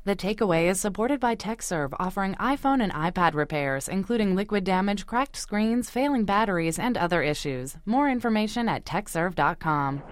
The Takeaway is supported by TechServe, offering iPhone and iPad repairs, including liquid damage, cracked screens, failing batteries, and other issues. More information at techserve.com.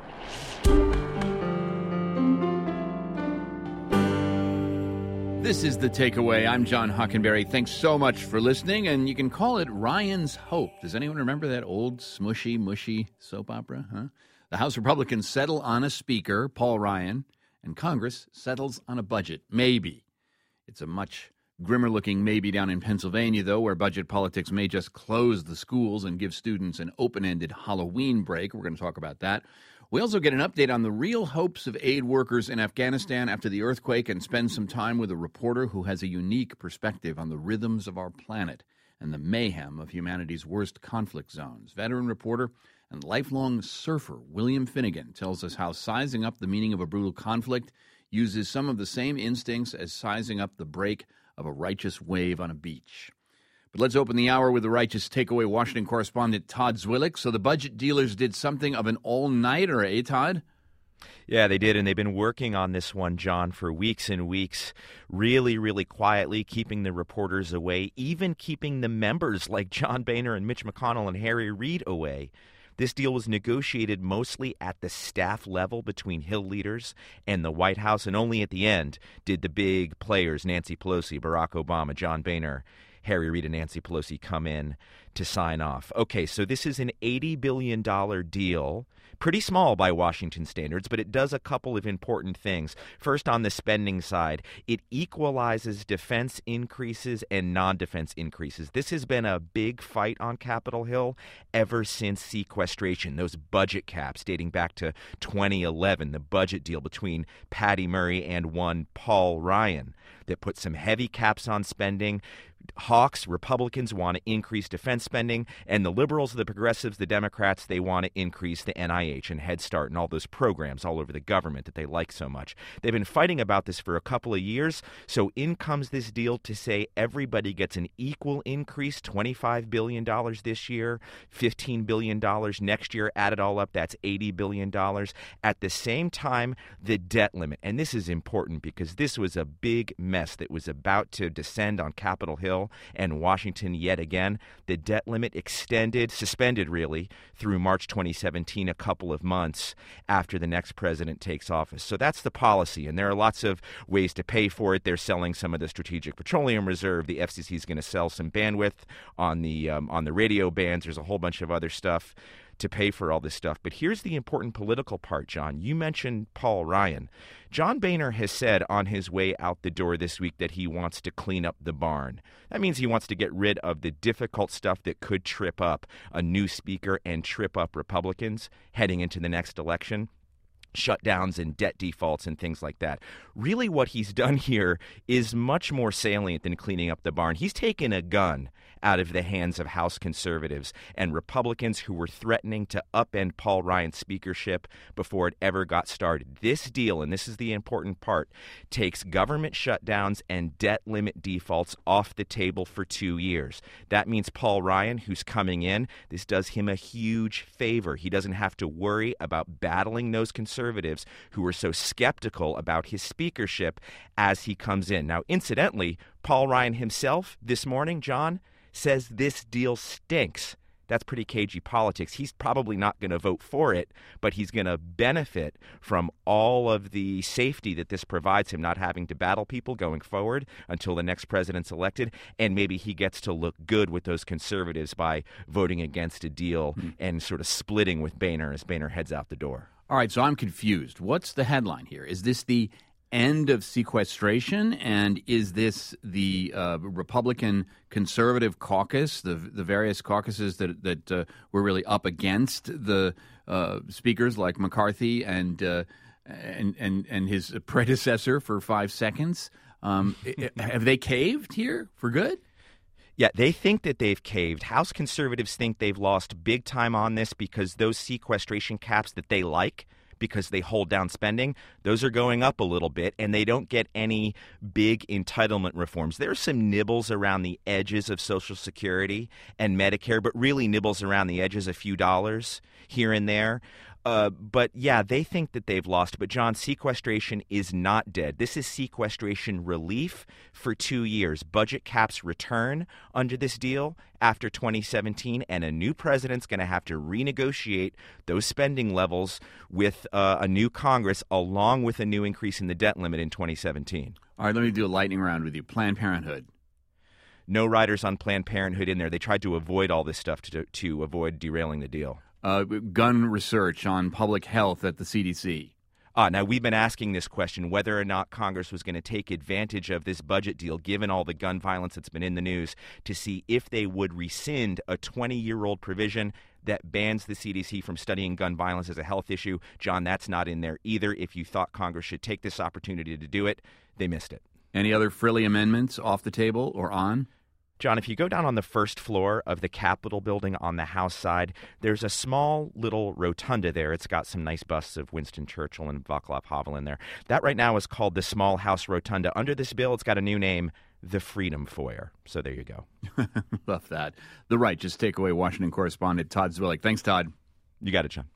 This is The Takeaway. I'm John Hockenberry. Thanks so much for listening, and you can call it Ryan's Hope. Does anyone remember that old smushy, mushy soap opera? Huh? The House Republicans settle on a speaker, Paul Ryan, and Congress settles on a budget. Maybe. It's a much grimmer-looking maybe down in Pennsylvania, though, where budget politics may just close the schools and give students an open-ended Halloween break. We're going to talk about that. We also get an update on the real hopes of aid workers in Afghanistan after the earthquake and spend some time with a reporter who has a unique perspective on the rhythms of our planet and the mayhem of humanity's worst conflict zones. Veteran reporter and lifelong surfer William Finnegan tells us how sizing up the meaning of a brutal conflict uses some of the same instincts as sizing up the break of a righteous wave on a beach. But let's open the hour with the Righteous Takeaway Washington correspondent Todd Zwillich. So the budget dealers did something of an all-nighter, eh, Todd? Yeah, they did, and they've been working on this one, John, for weeks and weeks, really, really quietly, keeping the reporters away, even keeping the members like John Boehner and Mitch McConnell and Harry Reid away. This deal was negotiated mostly at the staff level between Hill leaders and the White House, and only at the end did the big players, Nancy Pelosi, Barack Obama, John Boehner, Harry Reid, and Nancy Pelosi, come in to sign off. Okay, so this is an $80 billion deal. Pretty small by Washington standards, but it does a couple of important things. First, on the spending side, it equalizes defense increases and non-defense increases. This has been a big fight on Capitol Hill ever since sequestration, those budget caps dating back to 2011, the budget deal between Patty Murray and one Paul Ryan that put some heavy caps on spending. Hawks, Republicans, want to increase defense spending, and the liberals, the progressives, the Democrats, they want to increase the NIH and Head Start and all those programs all over the government that they like so much. They've been fighting about this for a couple of years, so in comes this deal to say everybody gets an equal increase, $25 billion this year, $15 billion next year. Add it all up, that's $80 billion. At the same time, the debt limit, and this is important because this was a big mess that was about to descend on Capitol Hill and Washington yet again. The debt limit suspended really, through March 2017, a couple of months after the next president takes office. So that's the policy, and there are lots of ways to pay for it. They're selling some of the Strategic Petroleum Reserve. The FCC is going to sell some bandwidth on the radio bands. There's a whole bunch of other stuff to pay for all this stuff. But here's the important political part, John. You mentioned Paul Ryan. John Boehner has said on his way out the door this week that he wants to clean up the barn. That means he wants to get rid of the difficult stuff that could trip up a new speaker and trip up Republicans heading into the next election. Shutdowns and debt defaults and things like that. Really what he's done here is much more salient than cleaning up the barn. He's taken a gun out of the hands of House conservatives and Republicans who were threatening to upend Paul Ryan's speakership before it ever got started. This deal, and this is the important part, takes government shutdowns and debt limit defaults off the table for 2 years. That means Paul Ryan, who's coming in, this does him a huge favor. He doesn't have to worry about battling those conservatives who were so skeptical about his speakership as he comes in. Now, incidentally, Paul Ryan himself this morning, John, says this deal stinks. That's pretty cagey politics. He's probably not going to vote for it, but he's going to benefit from all of the safety that this provides him, not having to battle people going forward until the next president's elected, and maybe he gets to look good with those conservatives by voting against a deal and sort of splitting with Boehner as Boehner heads out the door. All right, so I'm confused. What's the headline here? Is this the end of sequestration, and is this the Republican conservative caucus, the various caucuses that were really up against the speakers like McCarthy and his predecessor for 5 seconds? Have they caved here for good? Yeah, they think that they've caved. House conservatives think they've lost big time on this because those sequestration caps that they like, because they hold down spending, those are going up a little bit, and they don't get any big entitlement reforms. There are some nibbles around the edges of Social Security and Medicare, but really nibbles around the edges, a few dollars here and there. But yeah, they think that they've lost. But John, sequestration is not dead. This is sequestration relief for 2 years. Budget caps return under this deal after 2017, and a new president's going to have to renegotiate those spending levels with a new Congress, along with a new increase in the debt limit in 2017. All right, let me do a lightning round with you. Planned Parenthood. No riders on Planned Parenthood in there. They tried to avoid all this stuff to avoid derailing the deal. Gun research on public health at the CDC. Now, we've been asking this question, whether or not Congress was going to take advantage of this budget deal, given all the gun violence that's been in the news, to see if they would rescind a 20-year-old provision that bans the CDC from studying gun violence as a health issue. John, that's not in there either. If you thought Congress should take this opportunity to do it, they missed it. Any other frilly amendments off the table or on? John, if you go down on the first floor of the Capitol building on the House side, there's a small little rotunda there. It's got some nice busts of Winston Churchill and Václav Havel in there. That right now is called the Small House Rotunda. Under this bill, it's got a new name, the Freedom Foyer. So there you go. Love that. The Righteous Takeaway Washington correspondent Todd Zwillich. Thanks, Todd. You got it, John.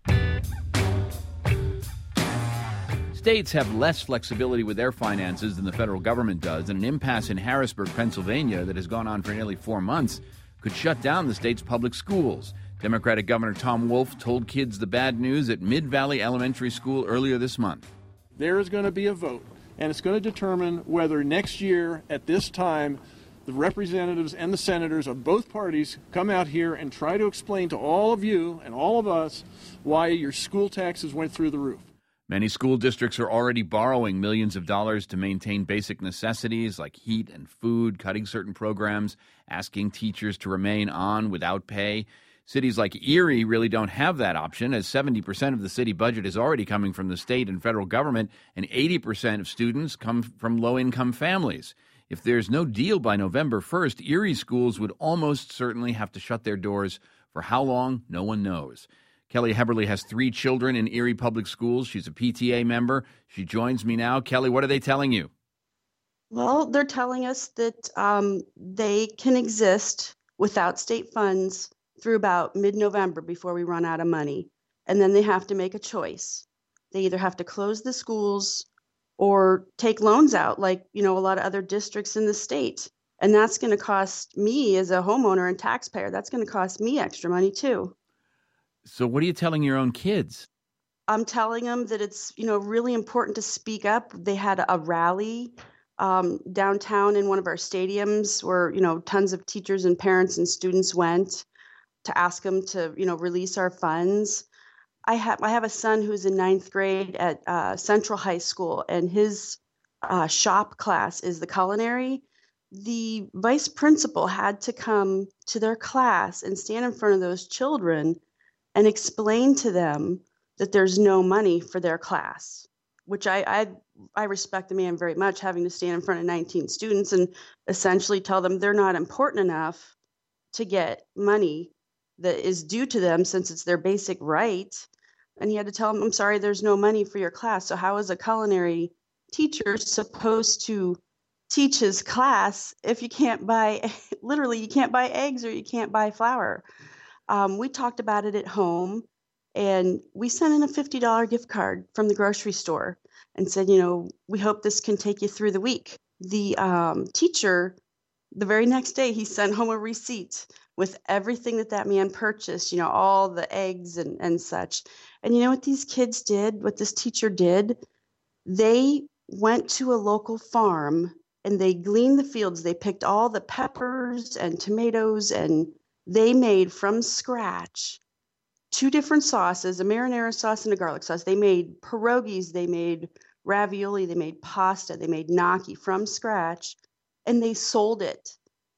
States have less flexibility with their finances than the federal government does, and an impasse in Harrisburg, Pennsylvania that has gone on for nearly 4 months could shut down the state's public schools. Democratic Governor Tom Wolf told kids the bad news at Mid-Valley Elementary School earlier this month. There is going to be a vote, and it's going to determine whether next year at this time the representatives and the senators of both parties come out here and try to explain to all of you and all of us why your school taxes went through the roof. Many school districts are already borrowing millions of dollars to maintain basic necessities like heat and food, cutting certain programs, asking teachers to remain on without pay. Cities like Erie really don't have that option, as 70% of the city budget is already coming from the state and federal government, and 80% of students come from low-income families. If there's no deal by November 1st, Erie schools would almost certainly have to shut their doors. For how long, no one knows. Kelly Heberly has 3 children in Erie Public Schools. She's a PTA member. She joins me now. Kelly, what are they telling you? Well, they're telling us that they can exist without state funds through about mid-November before we run out of money. And then they have to make a choice. They either have to close the schools or take loans out like, a lot of other districts in the state. And that's going to cost me as a homeowner and taxpayer. That's going to cost me extra money too. So what are you telling your own kids? I'm telling them that it's, really important to speak up. They had a rally downtown in one of our stadiums where, tons of teachers and parents and students went to ask them to, release our funds. I have a son who's in 9th grade at Central High School, and his shop class is the culinary. The vice principal had to come to their class and stand in front of those children and explain to them that there's no money for their class, which I respect the man very much, having to stand in front of 19 students and essentially tell them they're not important enough to get money that is due to them since it's their basic right. And he had to tell them, I'm sorry, there's no money for your class. So how is a culinary teacher supposed to teach his class if you can't buy, literally, you can't buy eggs or you can't buy flour? We talked about it at home, and we sent in a $50 gift card from the grocery store and said, we hope this can take you through the week. The teacher, the very next day, he sent home a receipt with everything that man purchased, all the eggs and such. And you know what these kids did, what this teacher did? They went to a local farm and they gleaned the fields. They picked all the peppers and tomatoes, and they made from scratch 2 different sauces, a marinara sauce and a garlic sauce. They made pierogies, they made ravioli, they made pasta, they made gnocchi from scratch, and they sold it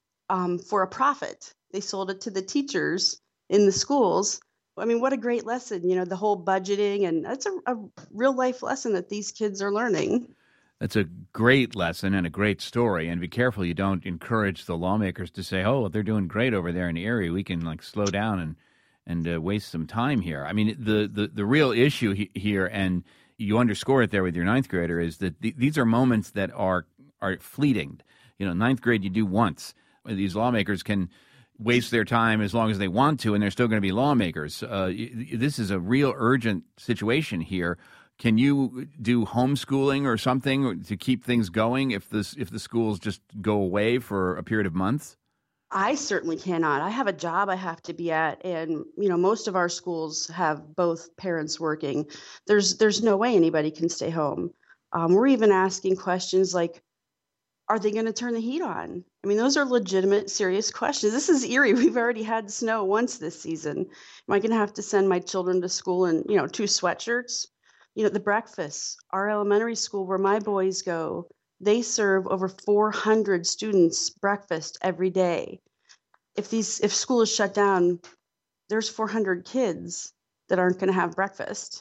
for a profit. They sold it to the teachers in the schools. I mean, what a great lesson, the whole budgeting, and that's a real life lesson that these kids are learning. That's a great lesson and a great story. And be careful you don't encourage the lawmakers to say, oh, they're doing great over there in Erie. We can slow down and waste some time here. I mean, the real issue here, and you underscore it there with your 9th grader, is that these are moments that are fleeting. 9th grade you do once. These lawmakers can waste their time as long as they want to, and they're still going to be lawmakers. This is a real urgent situation here. Can you do homeschooling or something to keep things going if the schools just go away for a period of months? I certainly cannot. I have a job I have to be at, and most of our schools have both parents working. There's no way anybody can stay home. We're even asking questions like, are they going to turn the heat on? I mean, those are legitimate, serious questions. This is Erie. We've already had snow once this season. Am I going to have to send my children to school in 2 sweatshirts? The breakfasts. Our elementary school where my boys go, they serve over 400 students breakfast every day. If school is shut down, there's 400 kids that aren't going to have breakfast.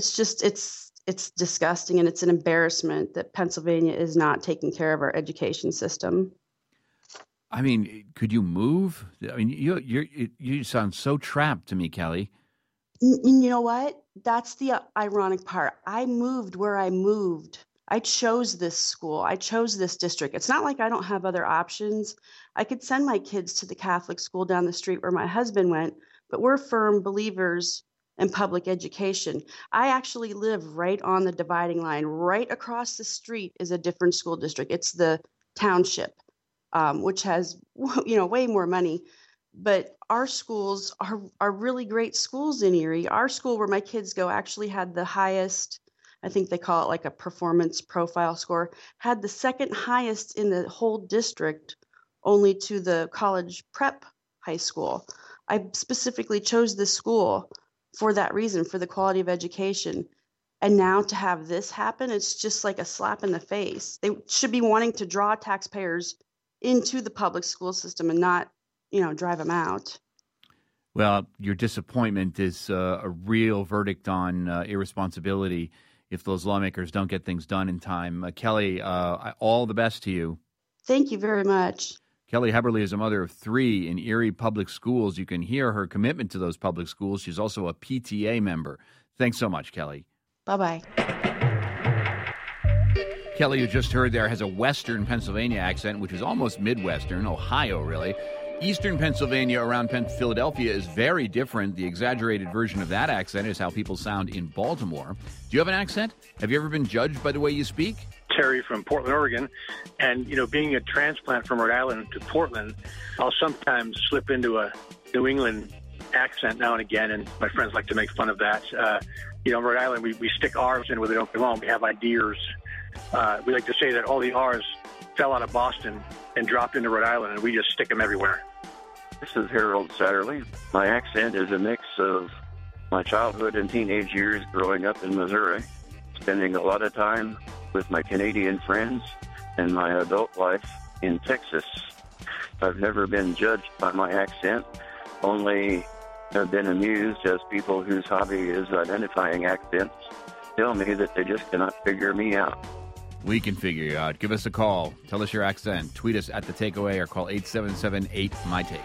It's disgusting, and it's an embarrassment that Pennsylvania is not taking care of our education system. I mean, could you move? I mean, you sound so trapped to me, Kelly. You know what? That's the ironic part. I moved where I moved. I chose this school. I chose this district. It's not like I don't have other options. I could send my kids to the Catholic school down the street where my husband went, but we're firm believers in public education. I actually live right on the dividing line. Right across the street is a different school district. It's the township, which has way more money. But our schools are really great schools in Erie. Our school where my kids go actually had the highest, I think they call it like a performance profile score, had the second highest in the whole district, only to the college prep high school. I specifically chose this school for that reason, for the quality of education. And now to have this happen, it's just like a slap in the face. They should be wanting to draw taxpayers into the public school system and not, drive them out. Well, your disappointment is a real verdict on irresponsibility if those lawmakers don't get things done in time. Kelly, all the best to you. Thank you very much. Kelly Heberly is a mother of 3 in Erie public schools. You can hear her commitment to those public schools. She's also a PTA member. Thanks so much, Kelly. Bye-bye. Kelly, you just heard there, has a Western Pennsylvania accent, which is almost Midwestern, Ohio, really. Eastern Pennsylvania around Philadelphia is very different. The exaggerated version of that accent is how people sound in Baltimore. Do you have an accent? Have you ever been judged by the way you speak? Terry from Portland, Oregon. And, being a transplant from Rhode Island to Portland, I'll sometimes slip into a New England accent now and again, and my friends like to make fun of that. In Rhode Island, we stick R's in where they don't belong. We have ideas. We like to say that all the R's fell out of Boston and dropped into Rhode Island, and we just stick them everywhere. This is Harold Satterley. My accent is a mix of my childhood and teenage years growing up in Missouri, spending a lot of time with my Canadian friends, and my adult life in Texas. I've never been judged by my accent, only have been amused as people whose hobby is identifying accents tell me that they just cannot figure me out. We can figure you out. Give us a call. Tell us your accent. Tweet us at The Takeaway or call 877-8-MY-TAKE.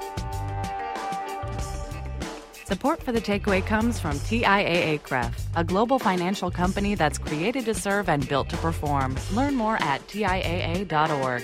Support for The Takeaway comes from TIAA-CREF, a global financial company that's created to serve and built to perform. Learn more at TIAA.org.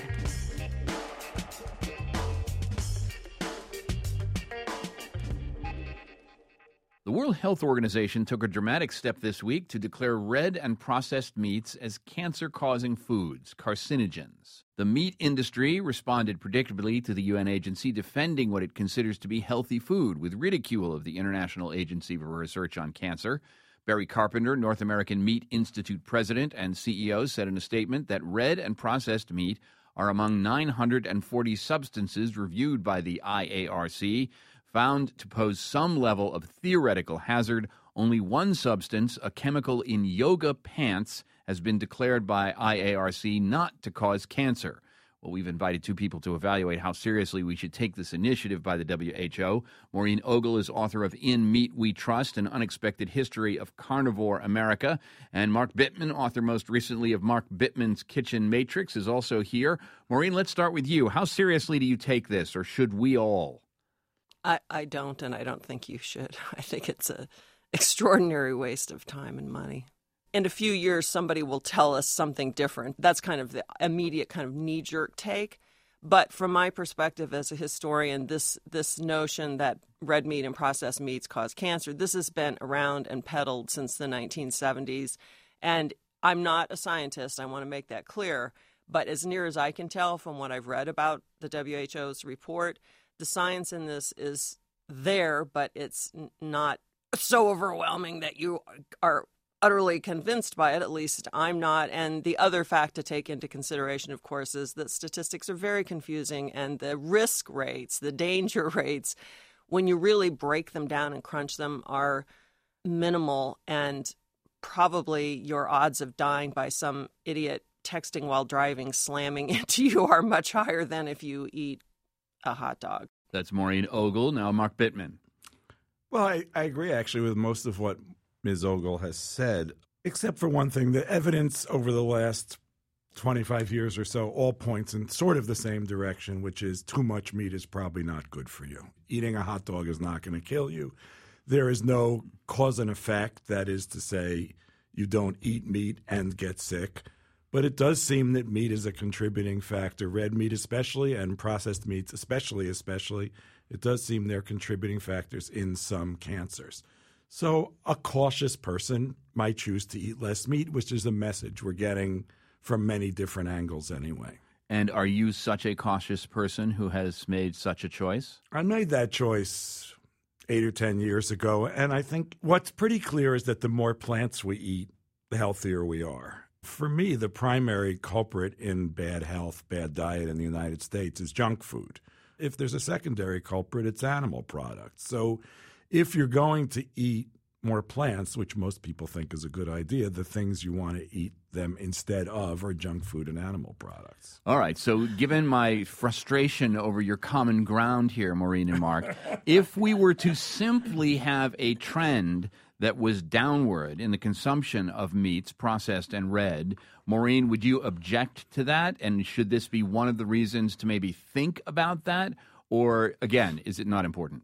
The World Health Organization took a dramatic step this week to declare red and processed meats as cancer-causing foods, carcinogens. The meat industry responded predictably to the UN agency defending what it considers to be healthy food with ridicule of the International Agency for Research on Cancer. Barry Carpenter, North American Meat Institute president and CEO, said in a statement that red and processed meat are among 940 substances reviewed by the IARC, found to pose some level of theoretical hazard. Only one substance, a chemical in yoga pants, has been declared by IARC not to cause cancer. Well, we've invited 2 people to evaluate how seriously we should take this initiative by the WHO. Maureen Ogle is author of In Meat We Trust, An Unexpected History of Carnivore America. And Mark Bittman, author most recently of Mark Bittman's Kitchen Matrix, is also here. Maureen, let's start with you. How seriously do you take this, or should we all? I don't, and I don't think you should. I think it's an extraordinary waste of time and money. In a few years, somebody will tell us something different. That's kind of the immediate kind of knee-jerk take. But from my perspective as a historian, this notion that red meat and processed meats cause cancer, this has been around and peddled since the 1970s. And I'm not a scientist, I want to make that clear. But as near as I can tell from what I've read about the WHO's report, the science in this is there, but it's not so overwhelming that you are utterly convinced by it. At least I'm not. And the other fact to take into consideration, of course, is that statistics are very confusing, and the risk rates, the danger rates, when you really break them down and crunch them, are minimal, and probably your odds of dying by some idiot texting while driving slamming into you are much higher than if you eat a hot dog. That's Maureen Ogle. Now Mark Bittman. Well, I agree actually with most of what Ms. Ogle has said, except for one thing. The evidence over the last 25 years or so all points in sort of the same direction, which is too much meat is probably not good for you. Eating a hot dog is not going to kill you. There is no cause and effect, that is to say, you don't eat meat and get sick. But it does seem that meat is a contributing factor, red meat especially, and processed meats especially. It does seem they're contributing factors in some cancers. So a cautious person might choose to eat less meat, which is a message we're getting from many different angles anyway. And are you such a cautious person who has made such a choice? I made that choice 8 or 10 years ago, and I think what's pretty clear is that the more plants we eat, the healthier we are. For me, the primary culprit in bad health, bad diet in the United States is junk food. If there's a secondary culprit, it's animal products. So if you're going to eat more plants, which most people think is a good idea, the things you want to eat them instead of are junk food and animal products. All right. So given my frustration over your common ground here, Maureen and Mark, if we were to simply have a trend that was downward in the consumption of meats, processed and red, Maureen, would you object to that? And should this be one of the reasons to maybe think about that? Or, again, is it not important?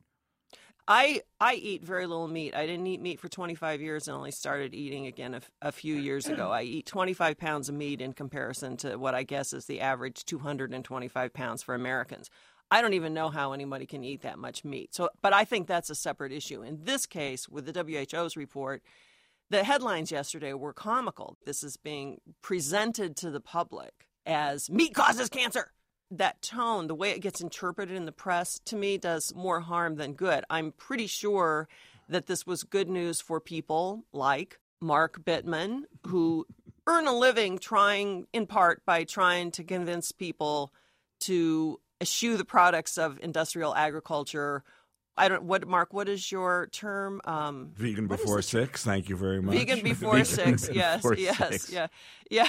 I eat very little meat. I didn't eat meat for 25 years and only started eating again a few years ago. I eat 25 pounds of meat in comparison to what I guess is the average 225 pounds for Americans. I don't even know how anybody can eat that much meat. But I think that's a separate issue. In this case, with the WHO's report, the headlines yesterday were comical. This is being presented to the public as meat causes cancer. That tone, the way it gets interpreted in the press, to me does more harm than good. I'm pretty sure that this was good news for people like Mark Bittman, who earn a living in part by trying to convince people to eschew the products of industrial agriculture. Mark, what is your term? Vegan before 6. Thank you very much. Vegan before 6. Yes. Six. Yeah.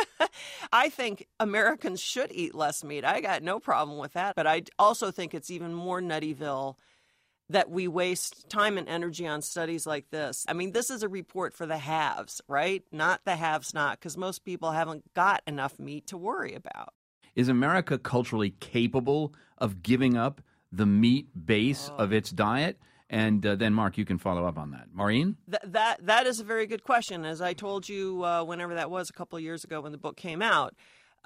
I think Americans should eat less meat. I got no problem with that. But I also think it's even more nuttyville that we waste time and energy on studies like this. I mean, this is a report for the haves, right? Not the haves not, because most people haven't got enough meat to worry about. Is America culturally capable of giving up the meat base of its diet? And then, Mark, you can follow up on that. Maureen? That is a very good question. As I told you whenever that was, a couple of years ago when the book came out,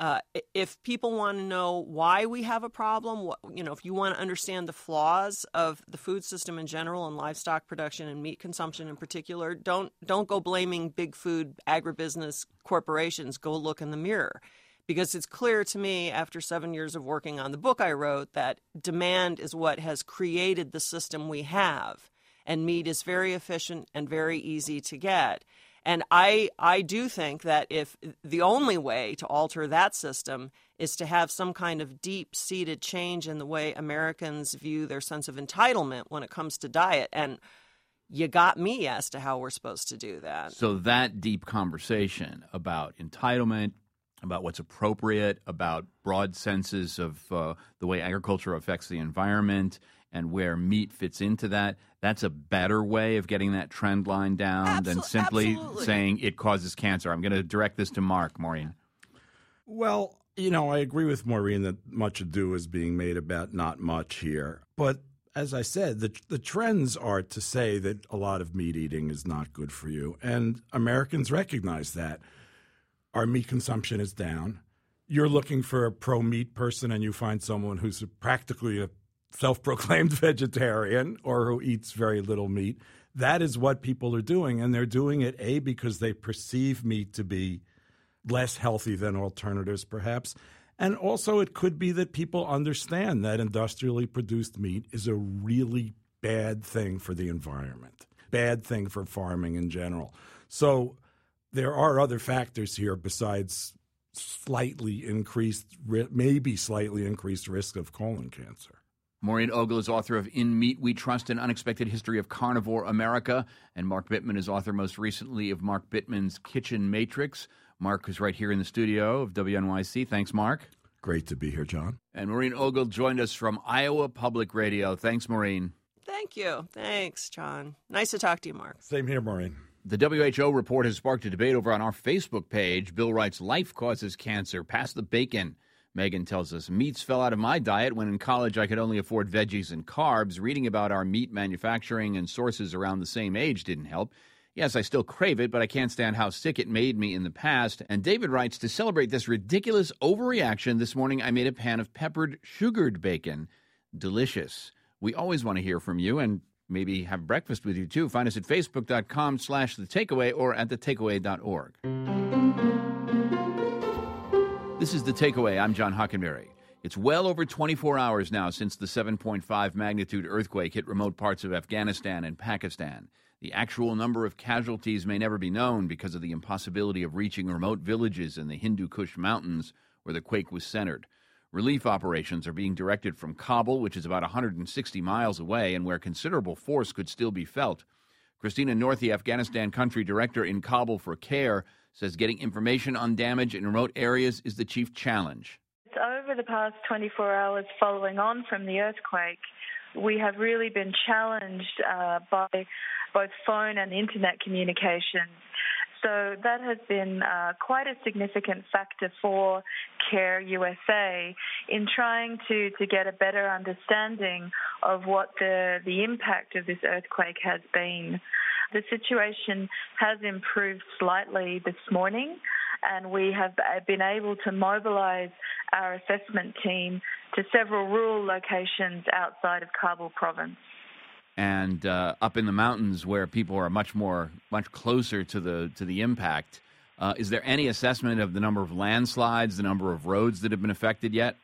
if people want to know why we have a problem, if you want to understand the flaws of the food system in general and livestock production and meat consumption in particular, don't go blaming big food agribusiness corporations. Go look in the mirror. Because it's clear to me after 7 years of working on the book I wrote that demand is what has created the system we have. And meat is very efficient and very easy to get. And I do think that if the only way to alter that system is to have some kind of deep-seated change in the way Americans view their sense of entitlement when it comes to diet. And you got me as to how we're supposed to do that. So that deep conversation about entitlement, about what's appropriate, about broad senses of the way agriculture affects the environment and where meat fits into that, that's a better way of getting that trend line down than simply saying it causes cancer. I'm going to direct this to Mark. Maureen. Well, I agree with Maureen that much ado is being made about not much here. But as I said, the trends are to say that a lot of meat eating is not good for you. And Americans recognize that. Our meat consumption is down. you're looking for a pro-meat person and you find someone who's practically a self-proclaimed vegetarian or who eats very little meat. That is what people are doing, and they're doing it, A, because they perceive meat to be less healthy than alternatives, perhaps, and also it could be that people understand that industrially produced meat is a really bad thing for the environment, bad thing for farming in general. So there are other factors here besides maybe slightly increased risk of colon cancer. Maureen Ogle is author of In Meat We Trust, An Unexpected History of Carnivore America. And Mark Bittman is author most recently of Mark Bittman's Kitchen Matrix. Mark is right here in the studio of WNYC. Thanks, Mark. Great to be here, John. And Maureen Ogle joined us from Iowa Public Radio. Thanks, Maureen. Thank you. Thanks, John. Nice to talk to you, Mark. Same here, Maureen. The WHO report has sparked a debate over on our Facebook page. Bill writes, life causes cancer. Pass the bacon. Megan tells us, meats fell out of my diet when in college I could only afford veggies and carbs. Reading about our meat manufacturing and sources around the same age didn't help. Yes, I still crave it, but I can't stand how sick it made me in the past. And David writes, to celebrate this ridiculous overreaction, this morning I made a pan of peppered, sugared bacon. Delicious. We always want to hear from you and maybe have breakfast with you, too. Find us at facebook.com/thetakeaway or at thetakeaway.org. This is The Takeaway. I'm John Hockenberry. It's well over 24 hours now since the 7.5 magnitude earthquake hit remote parts of Afghanistan and Pakistan. The actual number of casualties may never be known because of the impossibility of reaching remote villages in the Hindu Kush Mountains where the quake was centered. Relief operations are being directed from Kabul, which is about 160 miles away and where considerable force could still be felt. Christina North, the Afghanistan country director in Kabul for CARE, says getting information on damage in remote areas is the chief challenge. Over the past 24 hours following on from the earthquake, we have really been challenged by both phone and internet communications. So that has been quite a significant factor for CARE USA in trying to get a better understanding of what the impact of this earthquake has been. The situation has improved slightly this morning, and we have been able to mobilize our assessment team to several rural locations outside of Kabul province. And up in the mountains where people are much closer to the impact, is there any assessment of the number of landslides, the number of roads that have been affected yet?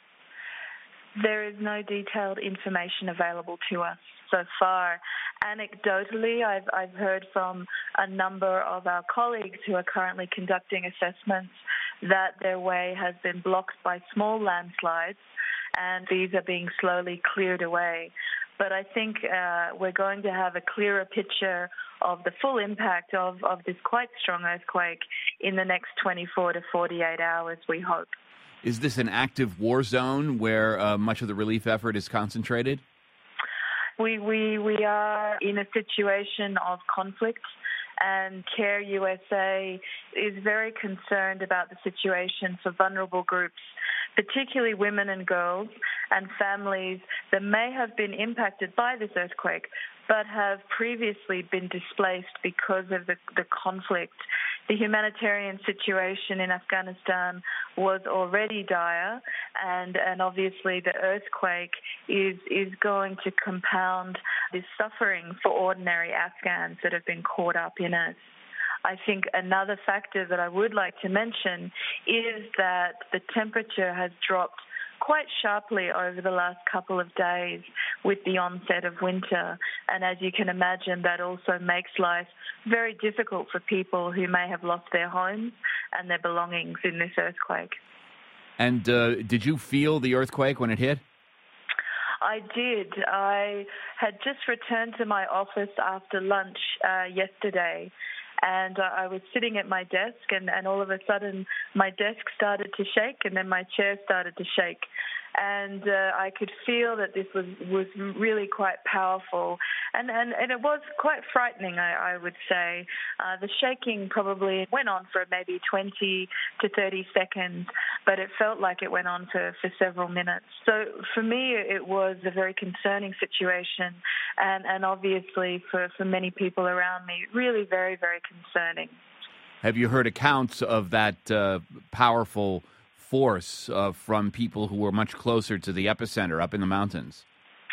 There is no detailed information available to us so far. Anecdotally, I've heard from a number of our colleagues who are currently conducting assessments that their way has been blocked by small landslides, and these are being slowly cleared away. But I think we're going to have a clearer picture of the full impact of this quite strong earthquake in the next 24 to 48 hours, we hope. Is this an active war zone where much of the relief effort is concentrated? We are in a situation of conflict, and CARE USA is very concerned about the situation for vulnerable groups, particularly women and girls and families that may have been impacted by this earthquake but have previously been displaced because of the conflict. The humanitarian situation in Afghanistan was already dire, and obviously the earthquake is going to compound this suffering for ordinary Afghans that have been caught up in it. I think another factor that I would like to mention is that the temperature has dropped quite sharply over the last couple of days with the onset of winter. And as you can imagine, that also makes life very difficult for people who may have lost their homes and their belongings in this earthquake. And did you feel the earthquake when it hit? I did. I had just returned to my office after lunch yesterday. And I was sitting at my desk, and all of a sudden my desk started to shake, and then my chair started to shake. And I could feel that this was really quite powerful. And it was quite frightening, I would say. The shaking probably went on for maybe 20 to 30 seconds, but it felt like it went on for several minutes. So for me, it was a very concerning situation, and obviously for many people around me, really very, very concerning. Have you heard accounts of that powerful force from people who were much closer to the epicenter up in the mountains?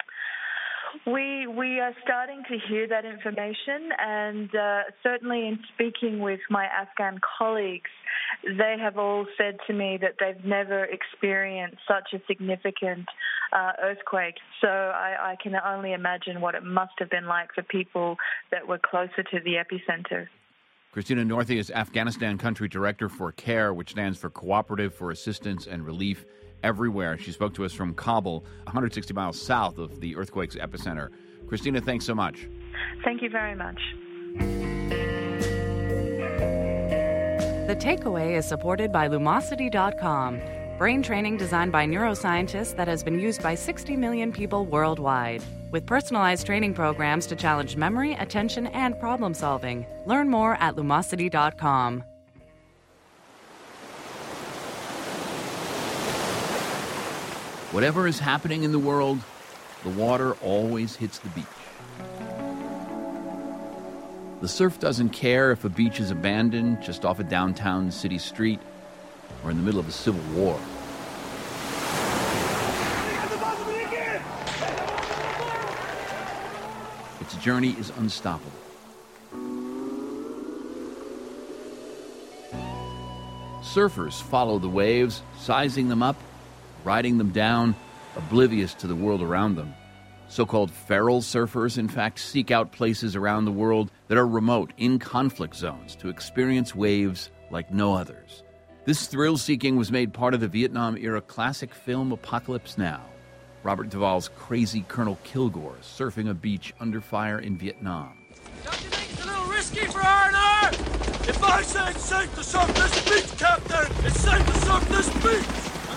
We are starting to hear that information, and certainly in speaking with my Afghan colleagues, they have all said to me that they've never experienced such a significant earthquake. So I can only imagine what it must have been like for people that were closer to the epicenter. Christina Northey is Afghanistan Country Director for CARE, which stands for Cooperative for Assistance and Relief Everywhere. She spoke to us from Kabul, 160 miles south of the earthquake's epicenter. Christina, thanks so much. Thank you very much. The Takeaway is supported by Lumosity.com, brain training designed by neuroscientists that has been used by 60 million people worldwide. With personalized training programs to challenge memory, attention, and problem solving. Learn more at Lumosity.com. Whatever is happening in the world, the water always hits the beach. The surf doesn't care if a beach is abandoned just off a downtown city street or in the middle of a civil war. Its journey is unstoppable. Surfers follow the waves, sizing them up, riding them down, oblivious to the world around them. So-called feral surfers, in fact, seek out places around the world that are remote, in conflict zones, to experience waves like no others. This thrill-seeking was made part of the Vietnam-era classic film Apocalypse Now. Robert Duvall's crazy Colonel Kilgore surfing a beach under fire in Vietnam. Don't you think it's a little risky for R&R? If I say it's safe to surf this beach, Captain, it's safe to surf this beach!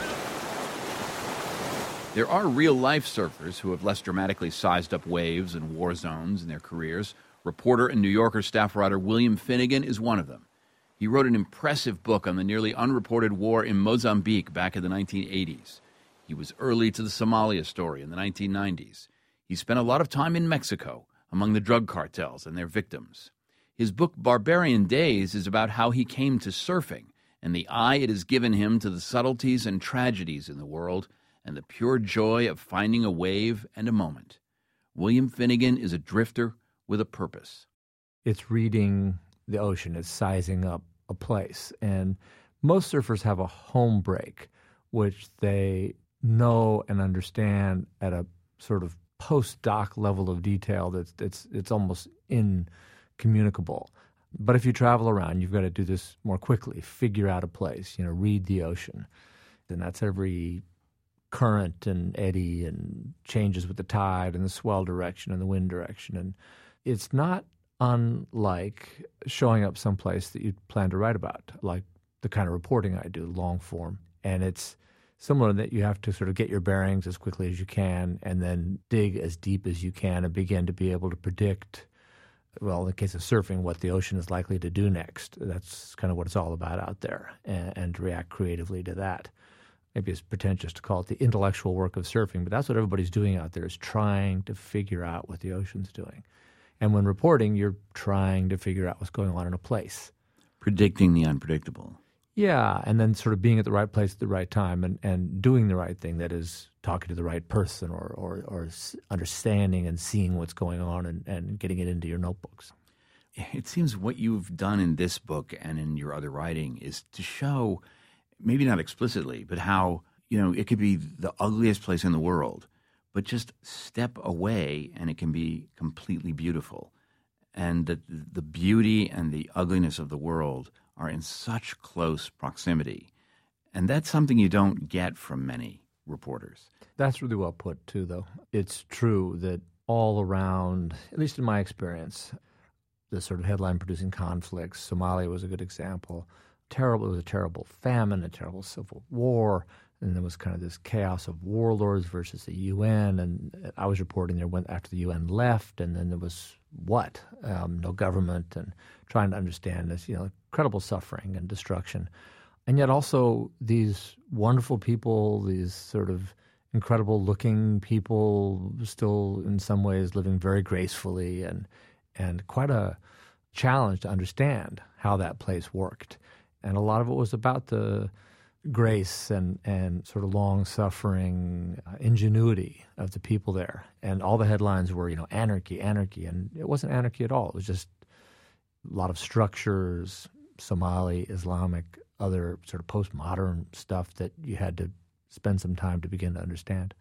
There are real-life surfers who have less dramatically sized up waves and war zones in their careers. Reporter and New Yorker staff writer William Finnegan is one of them. He wrote an impressive book on the nearly unreported war in Mozambique back in the 1980s. He was early to the Somalia story in the 1990s. He spent a lot of time in Mexico, among the drug cartels and their victims. His book, Barbarian Days, is about how he came to surfing and the eye it has given him to the subtleties and tragedies in the world and the pure joy of finding a wave and a moment. William Finnegan is a drifter with a purpose. It's reading the ocean. It's sizing up a place. And most surfers have a home break, which they know and understand at a sort of postdoc level of detail that's almost incommunicable. But if you travel around, you've got to do this more quickly, figure out a place, read the ocean. And that's every current and eddy and changes with the tide and the swell direction and the wind direction. And it's not unlike showing up someplace that you plan to write about, like the kind of reporting I do, long form. And it's similar in that you have to sort of get your bearings as quickly as you can and then dig as deep as you can and begin to be able to predict, well, in the case of surfing, what the ocean is likely to do next. That's kind of what it's all about out there, and to react creatively to that. Maybe it's pretentious to call it the intellectual work of surfing, but that's what everybody's doing out there, is trying to figure out what the ocean's doing. And when reporting, you're trying to figure out what's going on in a place. Predicting the unpredictable. Yeah, and then sort of being at the right place at the right time and doing the right thing, that is talking to the right person or understanding and seeing what's going on and getting it into your notebooks. It seems what you've done in this book and in your other writing is to show, maybe not explicitly, but how, it could be the ugliest place in the world, but just step away and it can be completely beautiful. And that the beauty and the ugliness of the world are in such close proximity. And that's something you don't get from many reporters. That's really well put, too, though. It's true that all around, at least in my experience, the sort of headline-producing conflicts, Somalia was a good example. It was a terrible famine, a terrible civil war, and there was kind of this chaos of warlords versus the UN. And I was reporting there after the UN left, and then there was no government, and trying to understand this, incredible suffering and destruction. And yet also these wonderful people, these sort of incredible-looking people, still in some ways living very gracefully, and quite a challenge to understand how that place worked. And a lot of it was about the grace and sort of long-suffering ingenuity of the people there. And all the headlines were, anarchy, anarchy. And it wasn't anarchy at all. It was just a lot of structures, Somali, Islamic, other sort of postmodern stuff that you had to spend some time to begin to understand.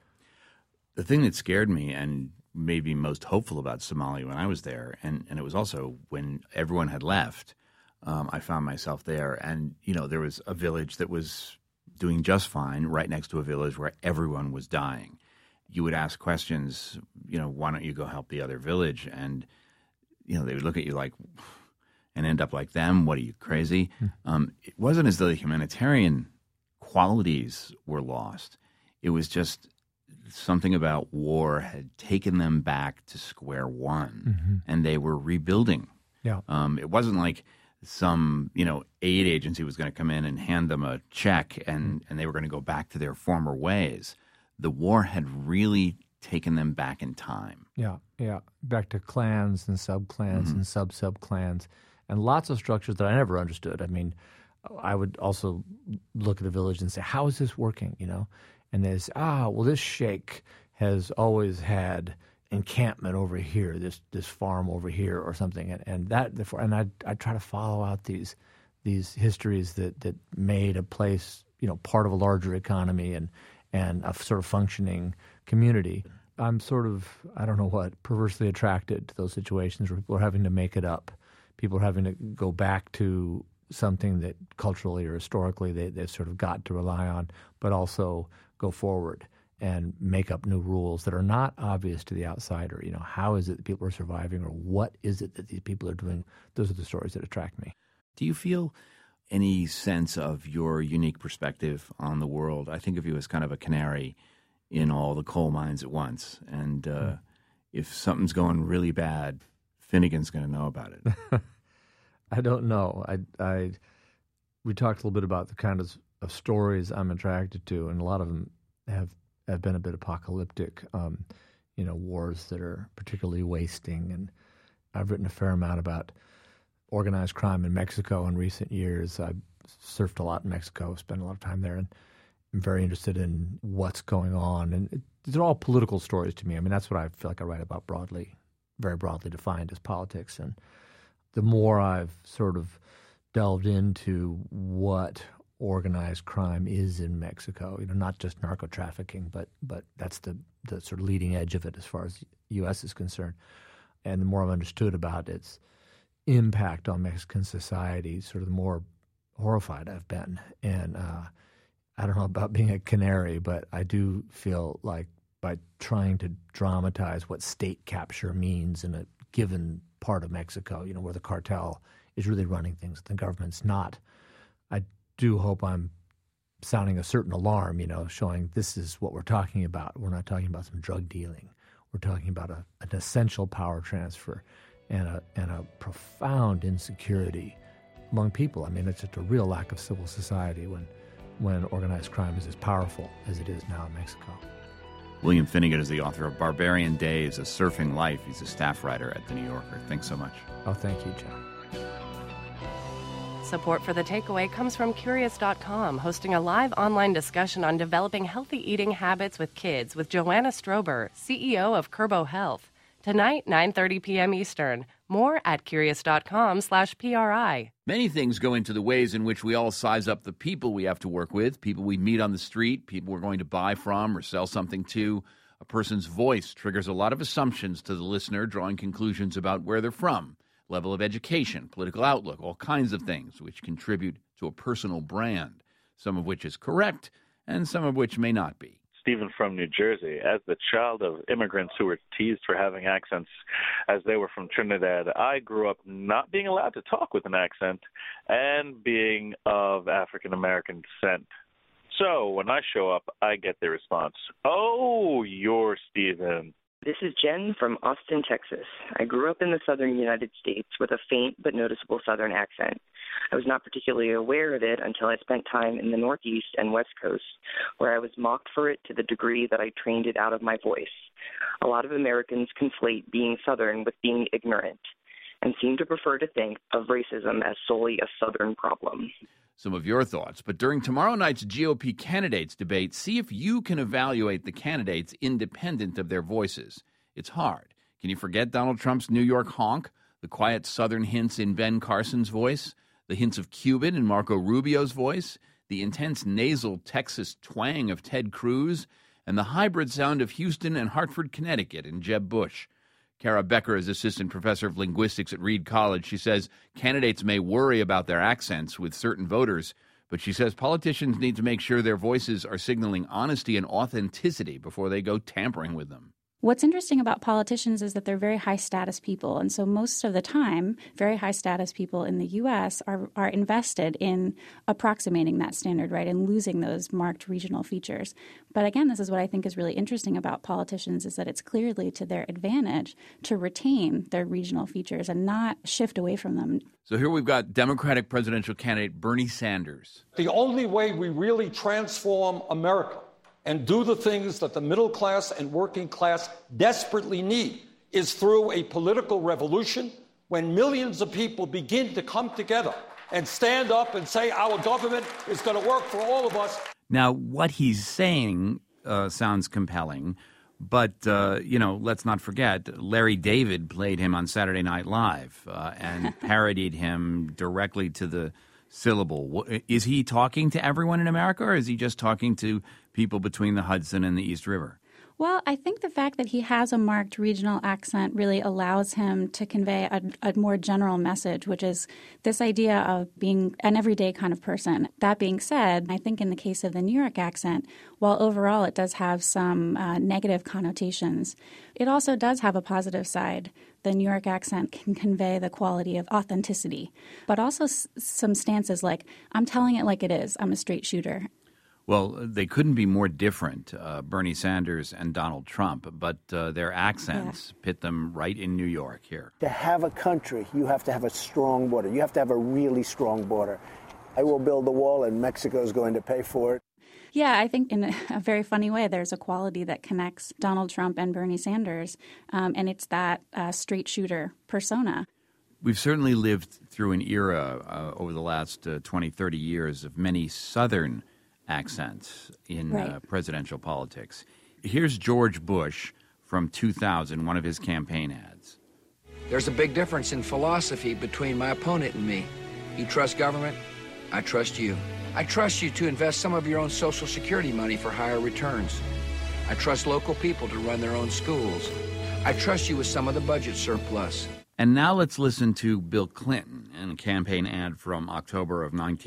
The thing that scared me and made me most hopeful about Somalia when I was there, and it was also when everyone had left, I found myself there. And, there was a village that was doing just fine right next to a village where everyone was dying. You would ask questions, why don't you go help the other village? And, they would look at you like, and end up like them. What are you, crazy? It wasn't as though the humanitarian qualities were lost. It was just something about war had taken them back to square one, and they were rebuilding. Yeah. It wasn't like some, aid agency was going to come in and hand them a check and they were going to go back to their former ways. The war had really taken them back in time. Yeah. Back to clans and sub-clans and sub-clans. And lots of structures that I never understood. I mean, I would also look at a village and say, how is this working, And they say, this sheikh has always had encampment over here, this farm over here or something. And I'd try to follow out these histories that made a place, part of a larger economy and a sort of functioning community. I'm sort of, perversely attracted to those situations where people are having to make it up. People are having to go back to something that culturally or historically they've sort of got to rely on, but also go forward and make up new rules that are not obvious to the outsider. How is it that people are surviving, or what is it that these people are doing? Those are the stories that attract me. Do you feel any sense of your unique perspective on the world? I think of you as kind of a canary in all the coal mines at once. And if something's going really bad, Finnegan's going to know about it. I don't know. We talked a little bit about the kind of stories I'm attracted to, and a lot of them have been a bit apocalyptic. Wars that are particularly wasting. And I've written a fair amount about organized crime in Mexico in recent years. I've surfed a lot in Mexico, spent a lot of time there, and I'm very interested in what's going on. And these are all political stories to me. I mean, that's what I feel like I write about broadly, very broadly defined as politics. And the more I've sort of delved into what organized crime is in Mexico, not just narco trafficking, but that's the sort of leading edge of it as far as the U.S. is concerned. And the more I've understood about its impact on Mexican society, sort of the more horrified I've been. And I don't know about being a canary, but I do feel like by trying to dramatize what state capture means in a given part of Mexico, where the cartel is really running things, the government's not. I do hope I'm sounding a certain alarm, showing this is what we're talking about. We're not talking about some drug dealing. We're talking about an essential power transfer and a profound insecurity among people. I mean, it's just a real lack of civil society when organized crime is as powerful as it is now in Mexico. William Finnegan is the author of Barbarian Days, A Surfing Life. He's a staff writer at The New Yorker. Thanks so much. Oh, thank you, John. Support for The Takeaway comes from Curious.com, hosting a live online discussion on developing healthy eating habits with kids with Joanna Strober, CEO of Curbo Health. Tonight, 9:30 p.m. Eastern. More at Curious.com/PRI. Many things go into the ways in which we all size up the people we have to work with, people we meet on the street, people we're going to buy from or sell something to. A person's voice triggers a lot of assumptions to the listener, drawing conclusions about where they're from, level of education, political outlook, all kinds of things which contribute to a personal brand, some of which is correct and some of which may not be. Stephen from New Jersey. As the child of immigrants who were teased for having accents as they were from Trinidad, I grew up not being allowed to talk with an accent and being of African-American descent. So when I show up, I get the response, "Oh, you're Stephen." This is Jen from Austin, Texas. I grew up in the southern United States with a faint but noticeable southern accent. I was not particularly aware of it until I spent time in the Northeast and West Coast, where I was mocked for it to the degree that I trained it out of my voice. A lot of Americans conflate being southern with being ignorant. and seem to prefer to think of racism as solely a Southern problem. Some of your thoughts. But during tomorrow night's GOP candidates debate, see if you can evaluate the candidates independent of their voices. It's hard. Can you forget Donald Trump's New York honk, the quiet Southern hints in Ben Carson's voice, the hints of Cuban in Marco Rubio's voice, the intense nasal Texas twang of Ted Cruz, and the hybrid sound of Houston and Hartford, Connecticut in Jeb Bush? Kara Becker is assistant professor of linguistics at Reed College. She says candidates may worry about their accents with certain voters, but she says politicians need to make sure their voices are signaling honesty and authenticity before they go tampering with them. What's interesting about politicians is that they're very high-status people. And so most of the time, very high-status people in the U.S. are invested in approximating that standard, right, and losing those marked regional features. But again, this is what I think is really interesting about politicians is that it's clearly to their advantage to retain their regional features and not shift away from them. So here we've got Democratic presidential candidate Bernie Sanders. The only way we really transform America and do the things that the middle class and working class desperately need is through a political revolution when millions of people begin to come together and stand up and say our government is going to work for all of us. Now, what he's saying sounds compelling, but, let's not forget, Larry David played him on Saturday Night Live and parodied him directly to the syllable. Is he talking to everyone in America, or is he just talking to people between the Hudson and the East River? Well, I think the fact that he has a marked regional accent really allows him to convey a more general message, which is this idea of being an everyday kind of person. That being said, I think in the case of the New York accent, while overall it does have some negative connotations, it also does have a positive side. The New York accent can convey the quality of authenticity, but also some stances like, I'm telling it like it is. I'm a straight shooter. Well, they couldn't be more different, Bernie Sanders and Donald Trump, but their accents pit them right in New York here. To have a country, you have to have a strong border. You have to have a really strong border. I will build the wall, and Mexico is going to pay for it. Yeah, I think in a very funny way, there's a quality that connects Donald Trump and Bernie Sanders, and it's that straight shooter persona. We've certainly lived through an era over the last 20, 30 years of many Southern accents in presidential politics. Here's George Bush from 2000, one of his campaign ads. There's a big difference in philosophy between my opponent and me. You trust government, I trust you. I trust you to invest some of your own Social Security money for higher returns. I trust local people to run their own schools. I trust you with some of the budget surplus. And now let's listen to Bill Clinton in a campaign ad from October of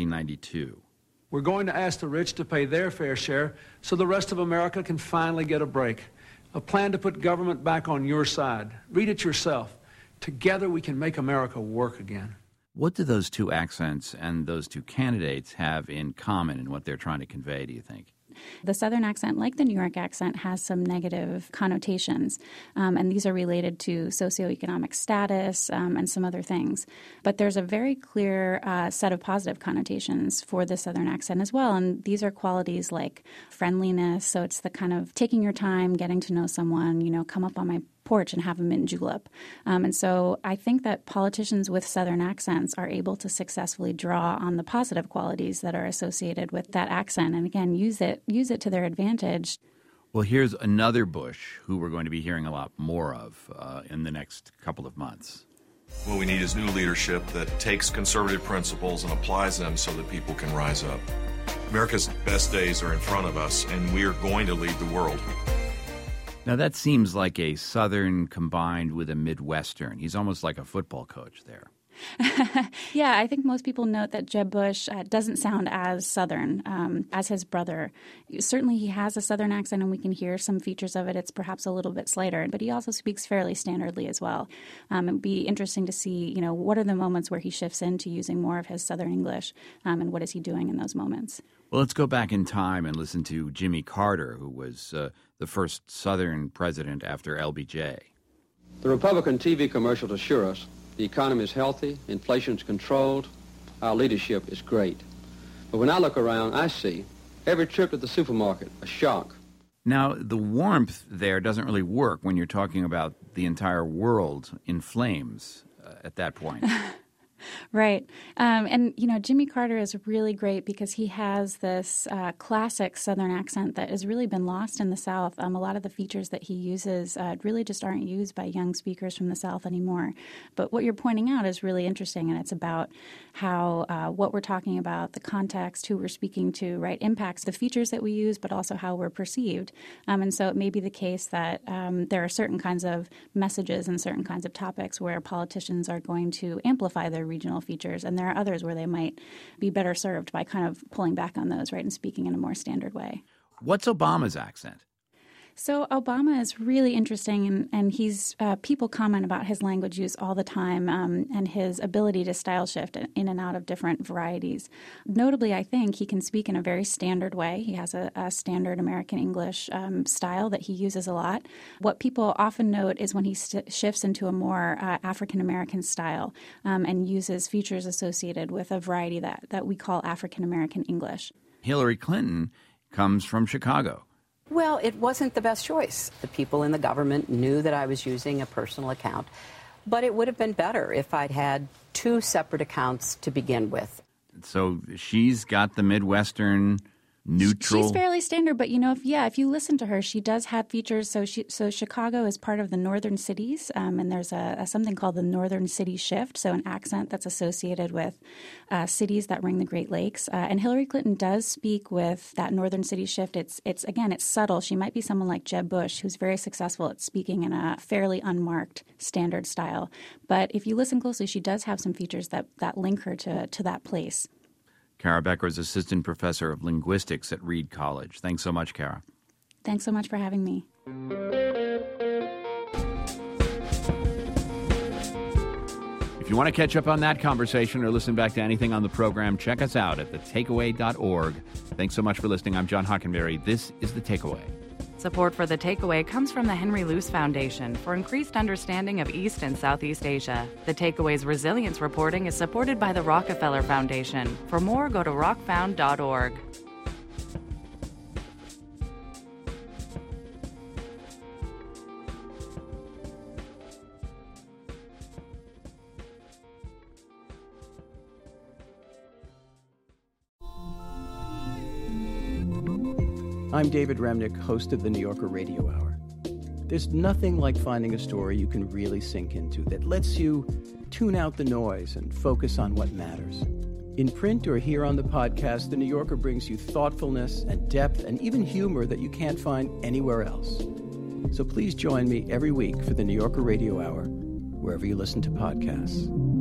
1992. We're going to ask the rich to pay their fair share so the rest of America can finally get a break. A plan to put government back on your side. Read it yourself. Together we can make America work again. What do those two accents and those two candidates have in common in what they're trying to convey, do you think? The Southern accent, like the New York accent, has some negative connotations, and these are related to socioeconomic status and some other things. But there's a very clear set of positive connotations for the Southern accent as well, and these are qualities like friendliness. So it's the kind of taking your time, getting to know someone, come up on my porch and have a mint julep. And so I think that politicians with Southern accents are able to successfully draw on the positive qualities that are associated with that accent and, again, use it to their advantage. Well, here's another Bush who we're going to be hearing a lot more of in the next couple of months. What we need is new leadership that takes conservative principles and applies them so that people can rise up. America's best days are in front of us, and we are going to lead the world. Now, that seems like a Southern combined with a Midwestern. He's almost like a football coach there. Yeah, I think most people note that Jeb Bush doesn't sound as Southern as his brother. Certainly he has a Southern accent, and we can hear some features of it. It's perhaps a little bit slighter, but he also speaks fairly standardly as well. It'd be interesting to see, what are the moments where he shifts into using more of his Southern English, and what is he doing in those moments? Well, let's go back in time and listen to Jimmy Carter, who was the first Southern president after LBJ. The Republican TV commercials assure us the economy is healthy, inflation is controlled, our leadership is great. But when I look around, I see every trip to the supermarket a shock. Now, the warmth there doesn't really work when you're talking about the entire world in flames. at that point. Right. And, Jimmy Carter is really great because he has this classic Southern accent that has really been lost in the South. A lot of the features that he uses really just aren't used by young speakers from the South anymore. But what you're pointing out is really interesting, and it's about how what we're talking about, the context, who we're speaking to, right, impacts the features that we use, but also how we're perceived. And so it may be the case that there are certain kinds of messages and certain kinds of topics where politicians are going to amplify their regional features, and there are others where they might be better served by kind of pulling back on those, right, and speaking in a more standard way. What's Obama's accent? So Obama is really interesting, and he's people comment about his language use all the time and his ability to style shift in and out of different varieties. Notably, I think he can speak in a very standard way. He has a standard American English style that he uses a lot. What people often note is when he shifts into a more African American style and uses features associated with a variety that we call African American English. Hillary Clinton comes from Chicago. Well, it wasn't the best choice. The people in the government knew that I was using a personal account, but it would have been better if I'd had two separate accounts to begin with. So she's got the Midwestern neutral. She's fairly standard, but if you listen to her, she does have features. So Chicago is part of the northern cities, and there's something called the Northern City Shift, so an accent that's associated with cities that ring the Great Lakes. And Hillary Clinton does speak with that Northern City Shift. It's subtle. She might be someone like Jeb Bush, who's very successful at speaking in a fairly unmarked standard style. But if you listen closely, she does have some features that link her to that place. Kara Becker is Assistant Professor of Linguistics at Reed College. Thanks so much, Kara. Thanks so much for having me. If you want to catch up on that conversation or listen back to anything on the program, check us out at thetakeaway.org. Thanks so much for listening. I'm John Hockenberry. This is The Takeaway. Support for The Takeaway comes from the Henry Luce Foundation for increased understanding of East and Southeast Asia. The Takeaway's resilience reporting is supported by the Rockefeller Foundation. For more, go to rockfound.org. I'm David Remnick, host of the New Yorker Radio Hour. There's nothing like finding a story you can really sink into that lets you tune out the noise and focus on what matters. In print or here on the podcast, the New Yorker brings you thoughtfulness and depth and even humor that you can't find anywhere else. So please join me every week for the New Yorker Radio Hour, wherever you listen to podcasts.